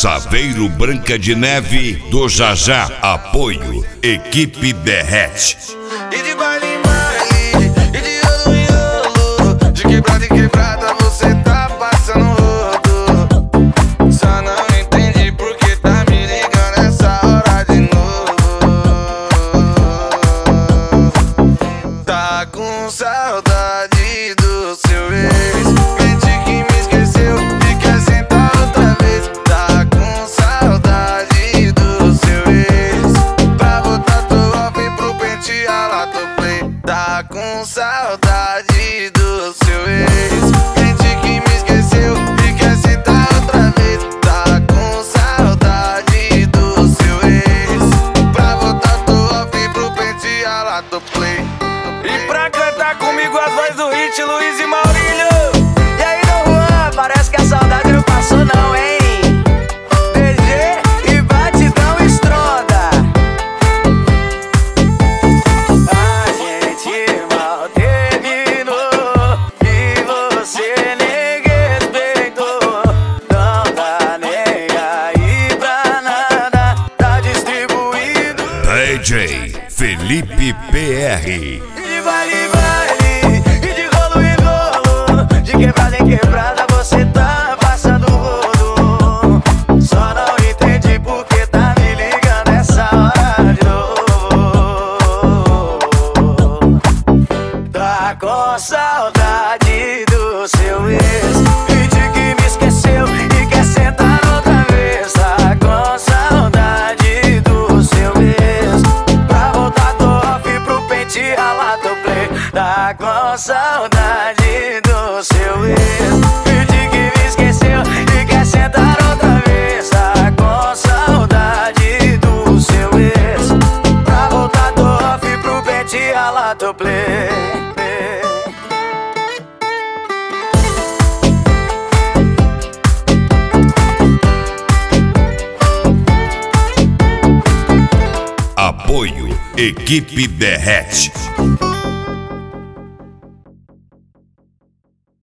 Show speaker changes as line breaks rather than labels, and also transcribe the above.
Saveiro Branca de Neve do Jajá. Apoio Equipe Derrete.
E de baile em baile, e de rolo em rolo, de quebrada em quebrada você tá passando rodo. Só não entendi porque tá me ligando essa hora de novo. Tá com saudade do seu ex, mente que me esqueceu e quer sentar outra vez. Tá com saudade do seu ex, pra botar teu off pro pentear lá teu play. Tá com saudade do seu ex, mente que me esqueceu e quer sentar outra vez. Tá com saudade do seu ex, pra botar teu off pro pentear lá teu play. E pra cantar comigo as vozes do hit, Luiz e Maurílio.
E aí, Dom Juan, parece que a saudade não passou não, hein? DG e batidão estronda. A gente mal terminou e você nem respeitou. Não tá nem aí pra nada, tá distribuído.
DJ Felipe PR.
De baile em baile, e de rolo em rolo, de quebrada em quebrada você tá passando rodo. Só não entendi porque tá me ligando essa hora de novo. Tá com saudade do seu ex, finge que me esqueceu e quer sentar outra vez. Tá com saudade do seu ex, pra voltar do off pro pente ralar teu play. Tá com saudade do seu ex, finge que me esqueceu e quer sentar outra vez. Tá com saudade do seu ex, pra voltar do off pro pente ralar teu play.
Apoio Equipe Derrete.